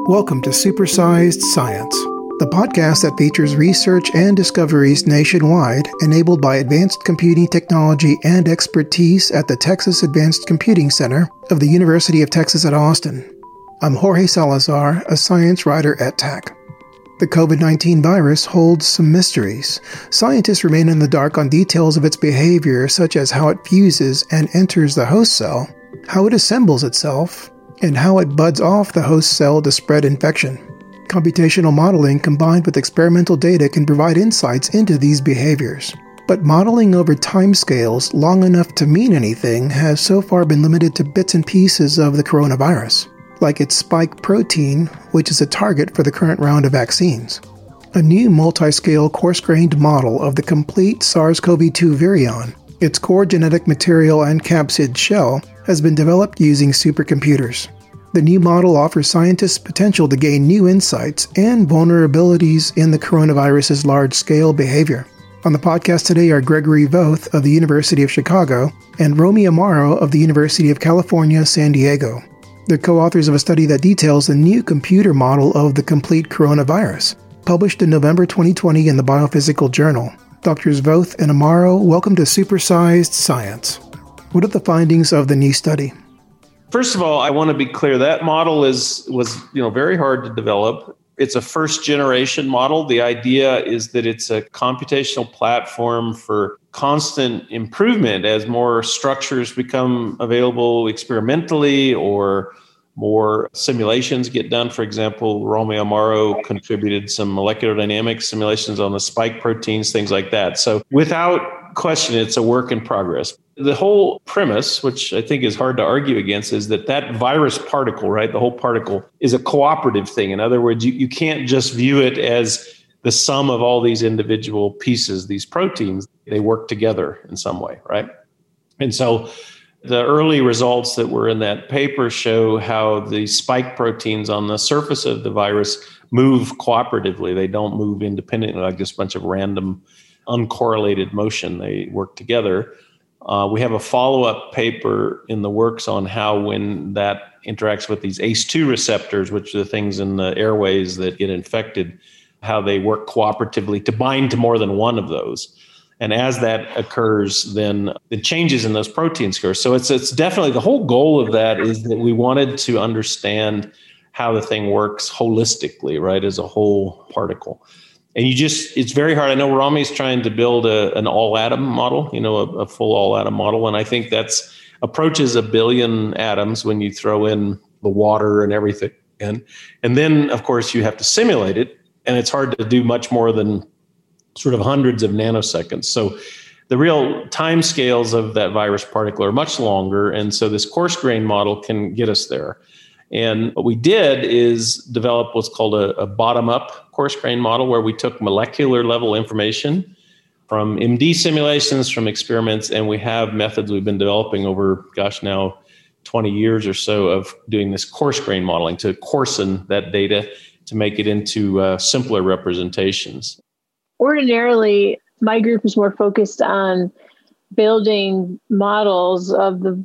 Welcome to Supersized Science, the podcast that features research and discoveries nationwide enabled by advanced computing technology and expertise at the Texas Advanced Computing Center of the University of Texas at Austin. I'm Jorge Salazar, a science writer at TAC. The COVID-19 virus holds some mysteries. Scientists remain in the dark on details of its behavior, such as how it fuses and enters the host cell, how it assembles itself, and how it buds off the host cell to spread infection. Computational modeling combined with experimental data can provide insights into these behaviors. But modeling over timescales long enough to mean anything has so far been limited to bits and pieces of the coronavirus, like its spike protein, which is a target for the current round of vaccines. A new multi-scale coarse-grained model of the complete SARS-CoV-2 virion, its core genetic material and capsid shell, has been developed using supercomputers. The new model offers scientists potential to gain new insights and vulnerabilities in the coronavirus's large-scale behavior. On the podcast today are Gregory Voth of the University of Chicago and Romy Amaro of the University of California, San Diego. They're co-authors of a study that details the new computer model of the complete coronavirus, published in November 2020 in the Biophysical Journal. Drs. Voth and Amaro, welcome to Supersized Science. What are the findings of the new study? First of all, I want to be clear that model was very hard to develop. It's a first generation model. The idea is that it's a computational platform for constant improvement as more structures become available experimentally or more simulations get done. For example, Romy Amaro contributed some molecular dynamics simulations on the spike proteins, things like that. So without question, it's a work in progress. The whole premise, which I think is hard to argue against, is that virus particle, right, the whole particle is a cooperative thing. In other words, you can't just view it as the sum of all these individual pieces, these proteins. They work together in some way, right? And so the early results that were in that paper show how the spike proteins on the surface of the virus move cooperatively. They don't move independently like just a bunch of random, uncorrelated motion. They work together. We have a follow-up paper in the works on how when that interacts with these ACE2 receptors, which are the things in the airways that get infected, how they work cooperatively to bind to more than one of those. And as that occurs, then the changes in those proteins occur. So it's definitely the whole goal of that is that we wanted to understand how the thing works holistically, right, as a whole particle. And it's very hard. I know Romy's trying to build an all-atom model, a full all-atom model. And I think that's approaches 1 billion atoms when you throw in the water and everything. And then, of course, you have to simulate it. And it's hard to do much more than sort of hundreds of nanoseconds. So the real time scales of that virus particle are much longer. And so this coarse-grained model can get us there. And what we did is develop what's called a bottom-up coarse-grained model where we took molecular level information from MD simulations, from experiments, and we have methods we've been developing over, now 20 years or so of doing this coarse-grained modeling to coarsen that data to make it into simpler representations. Ordinarily, my group is more focused on building models of the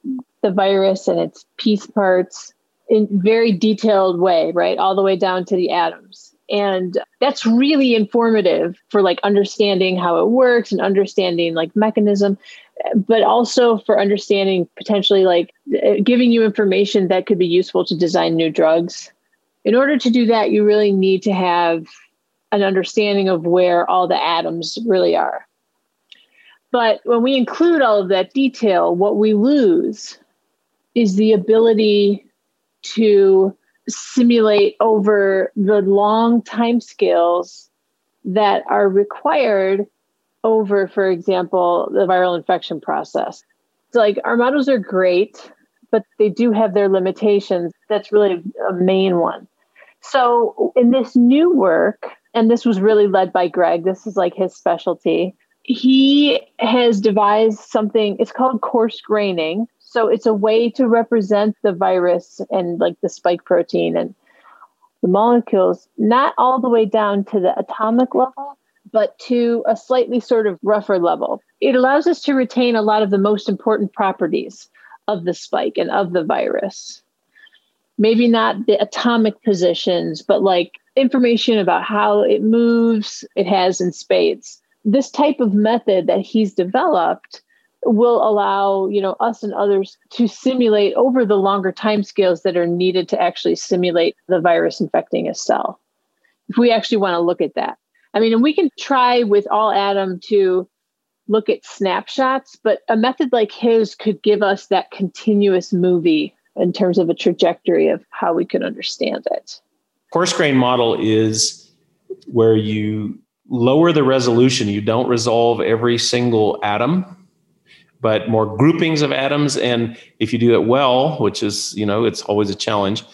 virus and its piece parts in very detailed way, right? All the way down to the atoms. And that's really informative for understanding how it works and understanding mechanism, but also for understanding potentially giving you information that could be useful to design new drugs. In order to do that, you really need to have an understanding of where all the atoms really are. But when we include all of that detail, what we lose is the ability to simulate over the long timescales that are required over, for example, the viral infection process. So our models are great, but they do have their limitations. That's really a main one. So in this new work, and this was really led by Greg, this is his specialty, he has devised something, it's called coarse graining. So it's a way to represent the virus and the spike protein and the molecules, not all the way down to the atomic level, but to a slightly sort of rougher level. It allows us to retain a lot of the most important properties of the spike and of the virus. maybe not the atomic positions, but like information about how it moves, it has in spades. This type of method that he's developed will allow, us and others to simulate over the longer timescales that are needed to actually simulate the virus infecting a cell. If we actually want to look at that. I mean, and we can try with all atom to look at snapshots, but a method like his could give us that continuous movie in terms of a trajectory of how we could understand it. Coarse grain model is where you lower the resolution. You don't resolve every single atom, but more groupings of atoms. And if you do it well, which is, it's always a challenge,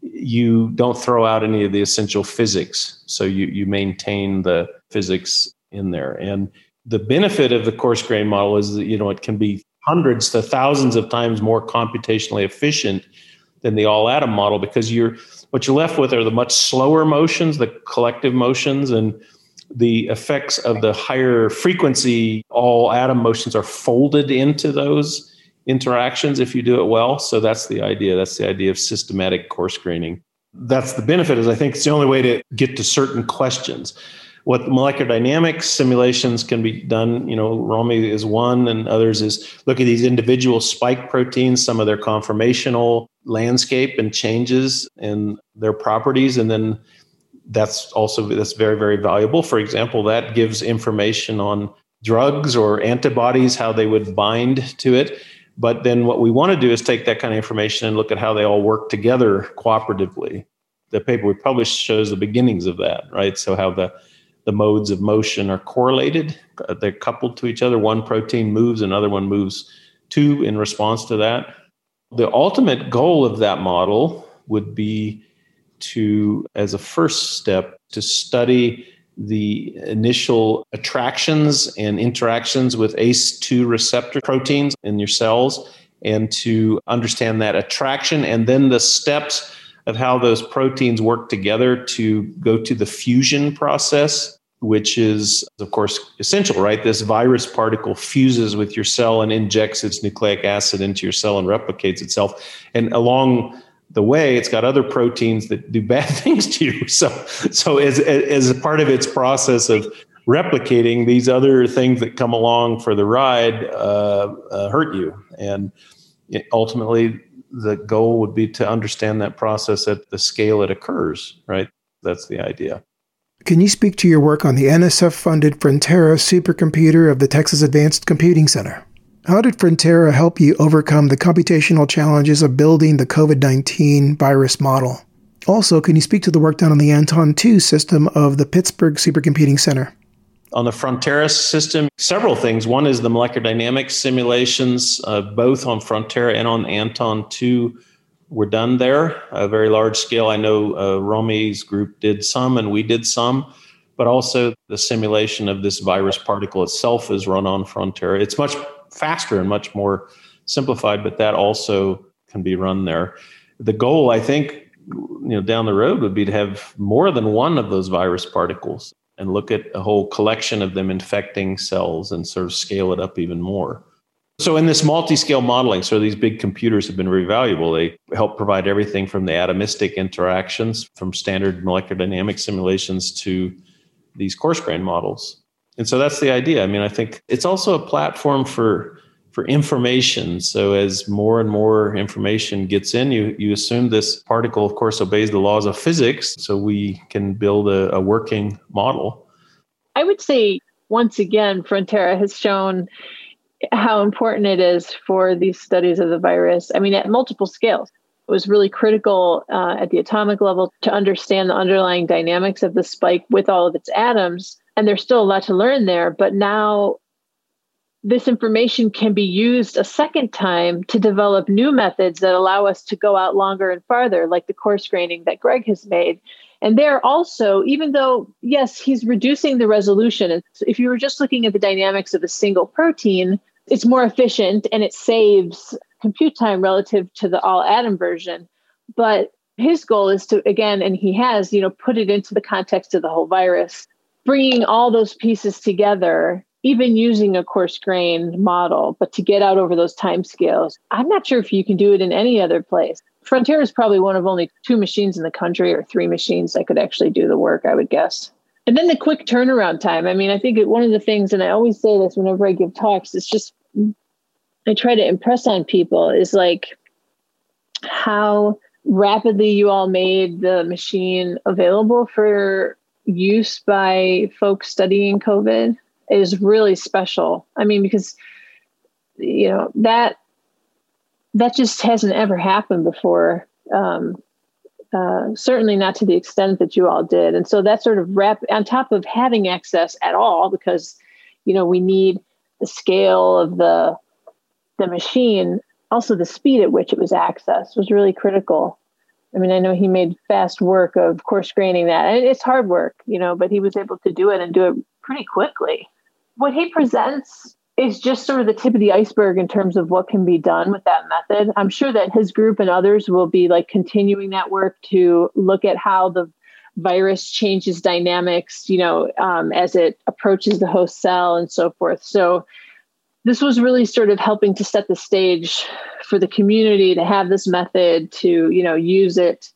you don't throw out any of the essential physics. So you maintain the physics in there. And the benefit of the coarse grain model is that, it can be hundreds to thousands of times more computationally efficient than the all atom model, because what you're left with are the much slower motions, the collective motions, and the effects of the higher frequency all atom motions are folded into those interactions if you do it well. So that's the idea. That's the idea of systematic coarse graining. That's the benefit, is I think it's the only way to get to certain questions. What molecular dynamics simulations can be done, Romy is one, and others is look at these individual spike proteins, some of their conformational landscape and changes in their properties. And then that's very, very valuable. For example, that gives information on drugs or antibodies, how they would bind to it. But then what we want to do is take that kind of information and look at how they all work together cooperatively. The paper we published shows the beginnings of that, right? So how the modes of motion are correlated. They're coupled to each other. One protein moves, another one moves too in response to that. The ultimate goal of that model would be to, as a first step, to study the initial attractions and interactions with ACE2 receptor proteins in your cells, and to understand that attraction and then the steps of how those proteins work together to go to the fusion process, which is, of course, essential, right? This virus particle fuses with your cell and injects its nucleic acid into your cell and replicates itself. And along the way, it's got other proteins that do bad things to you. So as a part of its process of replicating, these other things that come along for the ride hurt you. And ultimately, the goal would be to understand that process at the scale it occurs, right? That's the idea. Can you speak to your work on the NSF-funded Frontera supercomputer of the Texas Advanced Computing Center? How did Frontera help you overcome the computational challenges of building the COVID-19 virus model? Also, can you speak to the work done on the Anton 2 system of the Pittsburgh Supercomputing Center? On the Frontera system, several things. One is the molecular dynamics simulations, both on Frontera and on Anton 2 were done there, a very large scale. I know Romy's group did some and we did some, but also the simulation of this virus particle itself is run on Frontera. It's much faster and much more simplified, but that also can be run there. The goal, I think, down the road would be to have more than one of those virus particles and look at a whole collection of them infecting cells and sort of scale it up even more. So in this multi-scale modeling, so these big computers have been very valuable. They help provide everything from the atomistic interactions, from standard molecular dynamics simulations to these coarse grain models. And so that's the idea. I mean, I think it's also a platform for information. So as more and more information gets in, you assume this particle, of course, obeys the laws of physics, so we can build a working model. I would say, once again, Frontera has shown how important it is for these studies of the virus. I mean, at multiple scales. It was really critical at the atomic level to understand the underlying dynamics of the spike with all of its atoms. And there's still a lot to learn there. But now this information can be used a second time to develop new methods that allow us to go out longer and farther, like the coarse graining that Greg has made. And there also, even though, yes, he's reducing the resolution. And if you were just looking at the dynamics of a single protein, it's more efficient and it saves compute time relative to the all atom version. But his goal is to, again, and he has, put it into the context of the whole virus, bringing all those pieces together, even using a coarse grain model, but to get out over those timescales. I'm not sure if you can do it in any other place. Frontier is probably one of only 2 machines in the country, or 3 machines that could actually do the work, I would guess. And then the quick turnaround time. I mean, I think one of the things, and I always say this whenever I give talks, it's just, I try to impress on people is like how rapidly you all made the machine available for use by folks studying COVID is really special. I mean, because, you know, that just hasn't ever happened before. Certainly not to the extent that you all did. And so that sort of on top of having access at all, because, you know, we need the scale of the machine, also the speed at which it was accessed was really critical. I mean, I know he made fast work of course graining that. And it's hard work, you know, but he was able to do it and do it pretty quickly. What he presents is just sort of the tip of the iceberg in terms of what can be done with that method. I'm sure that his group and others will be like continuing that work to look at how the virus changes dynamics, you know, as it approaches the host cell and so forth. So this was really sort of helping to set the stage for the community to have this method to, you know, use it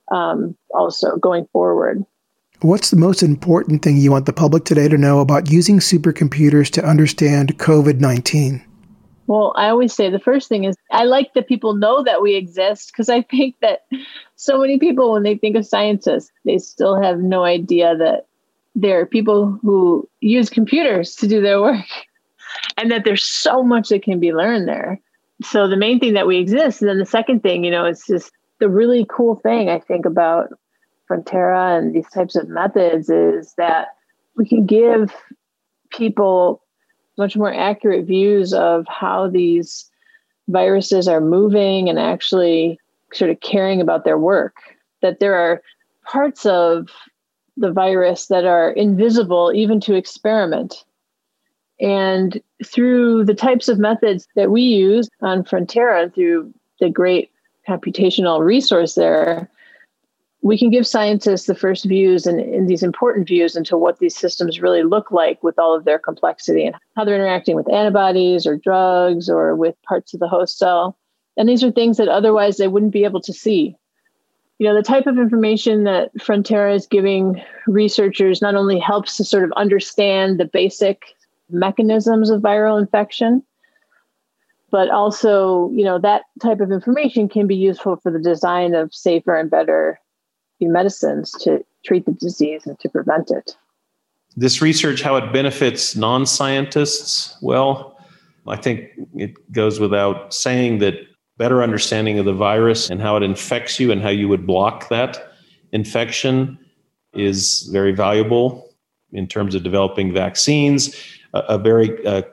also going forward. What's the most important thing you want the public today to know about using supercomputers to understand COVID-19? Well, I always say the first thing is I like that people know that we exist, because I think that so many people, when they think of scientists, they still have no idea that there are people who use computers to do their work and that there's so much that can be learned there. So the main thing that we exist. And then the second thing, you know, it's just the really cool thing I think about Frontera and these types of methods is that we can give people much more accurate views of how these viruses are moving and actually sort of caring about their work. That there are parts of the virus that are invisible even to experiment. And through the types of methods that we use on Frontera, through the great computational resource there, we can give scientists the first views and these important views into what these systems really look like with all of their complexity and how they're interacting with antibodies or drugs or with parts of the host cell. And these are things that otherwise they wouldn't be able to see. You know, the type of information that Frontera is giving researchers not only helps to sort of understand the basic mechanisms of viral infection, but also, you know, that type of information can be useful for the design of safer and better medicines to treat the disease and to prevent it. This research, how it benefits non-scientists, well, I think it goes without saying that better understanding of the virus and how it infects you and how you would block that infection is very valuable in terms of developing vaccines. A very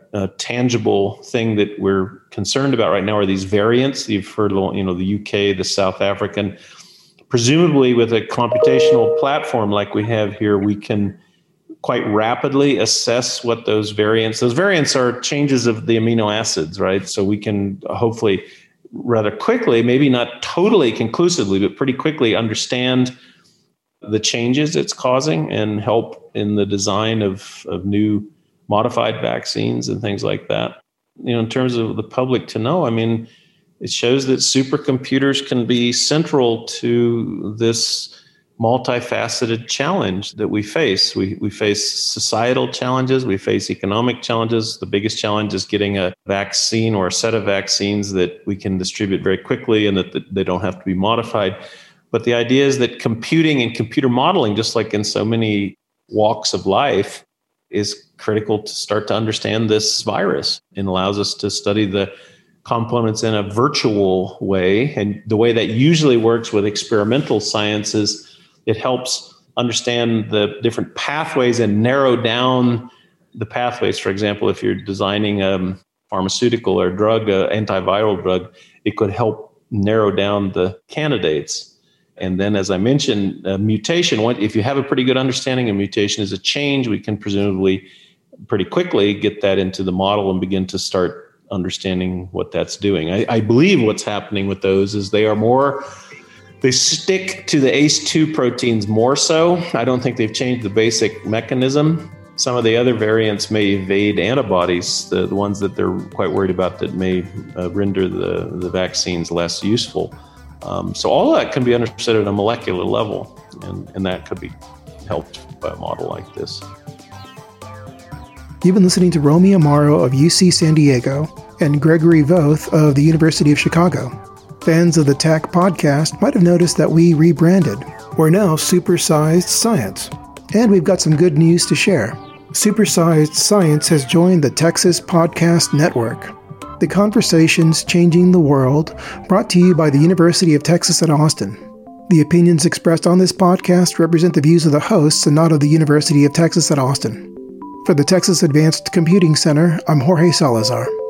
tangible thing that we're concerned about right now are these variants. You've heard, you know, the UK, the South African. Presumably with a computational platform like we have here, we can quite rapidly assess what those variants are changes of the amino acids, right? So we can hopefully rather quickly, maybe not totally conclusively, but pretty quickly understand the changes it's causing and help in the design of new modified vaccines and things like that. You know, in terms of the public to know, I mean, it shows that supercomputers can be central to this multifaceted challenge that we face. We face societal challenges, we face economic challenges. The biggest challenge is getting a vaccine or a set of vaccines that we can distribute very quickly and that they don't have to be modified. But the idea is that computing and computer modeling, just like in so many walks of life, is critical to start to understand this virus and allows us to study the components in a virtual way. And the way that usually works with experimental science is it helps understand the different pathways and narrow down the pathways. For example, if you're designing a pharmaceutical or drug, antiviral drug, it could help narrow down the candidates. And then, as I mentioned, mutation, if you have a pretty good understanding of mutation as a change, we can presumably pretty quickly get that into the model and begin to start understanding what that's doing. I believe what's happening with those is they stick to the ACE2 proteins more so. I don't think they've changed the basic mechanism. Some of the other variants may evade antibodies, the ones that they're quite worried about that may render the vaccines less useful. So all of that can be understood at a molecular level, and that could be helped by a model like this. You've been listening to Romy Amaro of UC San Diego and Gregory Voth of the University of Chicago. Fans of the TAC podcast might have noticed that we rebranded. We're now Supersized Science, and we've got some good news to share. Supersized Science has joined the Texas Podcast Network. The conversations changing the world, brought to you by the University of Texas at Austin. The opinions expressed on this podcast represent the views of the hosts and not of the University of Texas at Austin. For the Texas Advanced Computing Center, I'm Jorge Salazar.